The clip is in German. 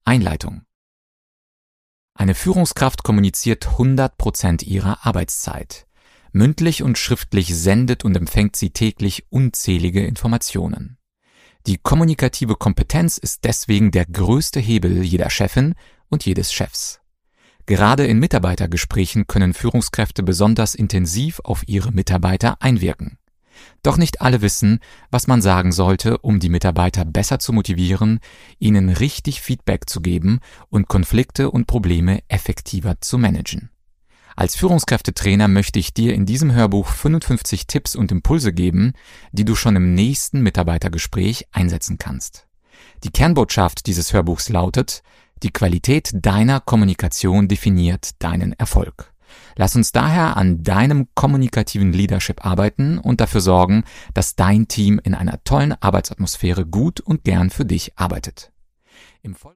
Einleitung. Eine Führungskraft kommuniziert 100% ihrer Arbeitszeit. Mündlich und schriftlich sendet und empfängt sie täglich unzählige Informationen. Die kommunikative Kompetenz ist deswegen der größte Hebel jeder Chefin und jedes Chefs. Gerade in Mitarbeitergesprächen können Führungskräfte besonders intensiv auf ihre Mitarbeiter einwirken. Doch nicht alle wissen, was man sagen sollte, um die Mitarbeiter besser zu motivieren, ihnen richtig Feedback zu geben und Konflikte und Probleme effektiver zu managen. Als Führungskräftetrainer möchte ich dir in diesem Hörbuch 55 Tipps und Impulse geben, die du schon im nächsten Mitarbeitergespräch einsetzen kannst. Die Kernbotschaft dieses Hörbuchs lautet: Die Qualität deiner Kommunikation definiert deinen Erfolg. Lass uns daher an deinem kommunikativen Leadership arbeiten und dafür sorgen, dass dein Team in einer tollen Arbeitsatmosphäre gut und gern für dich arbeitet.